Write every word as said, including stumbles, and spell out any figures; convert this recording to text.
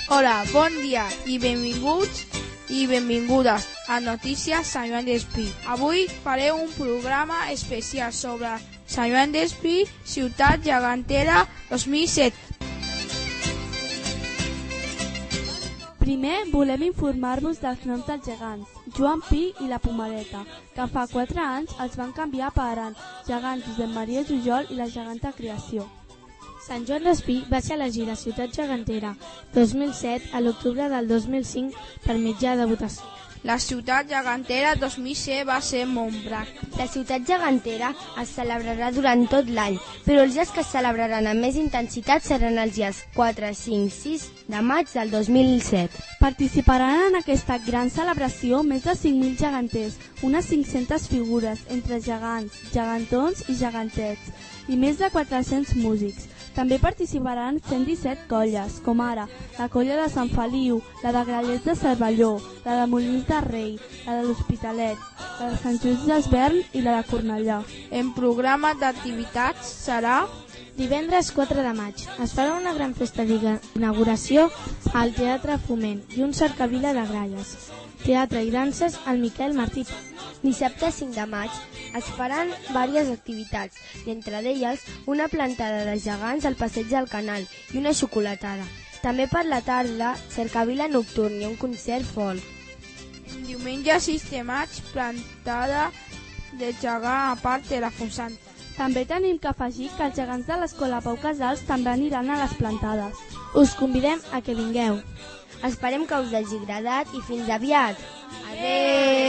Hola, bon dia i benvinguts i benvingudes a Notícies Sant Joan d'Espí. Avui faré un programa especial sobre Sant Joan d'Espí, ciutat gegantera dos mil set. Primer volem informar-vos dels noms dels gegants, Joan Pi i la Pomadeta, que fa quatre anys els van canviar per ara gegant Josep Maria Jujol i la geganta Creació. Sant Joan d'Espí va ser elegida ciutat gegantera dos mil set a l'octubre del dos mil cinc per mitjà de votació. La ciutat gegantera dos mil set va ser Montblanc. La ciutat gegantera es celebrarà durant tot l'any, però els dies que es celebraran amb més intensitat seran els dies quatre, cinc, sis de maig del dos mil set. Participaran en aquesta gran celebració més de cinc mil geganters, unes cinc-centes figures entre gegants, gegantons i gegantets, i més de quatre-cents músics. També participaran cent disset colles, com ara la colla de Sant Feliu, la de Grallers de Cervelló, la de Molins de Rei, la de l'Hospitalet, la de Sant Just d'Esvern i la de Cornellà. En programa d'activitats serà divendres quatre de maig. Es farà una gran festa d'inauguració al Teatre Foment i un cercavila de gralles. Teatre i danses al Miquel Martí. Dissabte cinc de maig es faran diverses activitats, i entre elles una plantada de gegants al passeig del Canal i una xocolatada. També per la tarda, cercavila nocturn i un concert folk. Diumenge sis de maig, plantada de gegant a part de la Fontsanta. També tenim que afegir que els gegants de l'Escola Pau Casals també aniran a les plantades. Us convidem a que vingueu. Esperem que us hagi agradat i fins aviat. Adéu!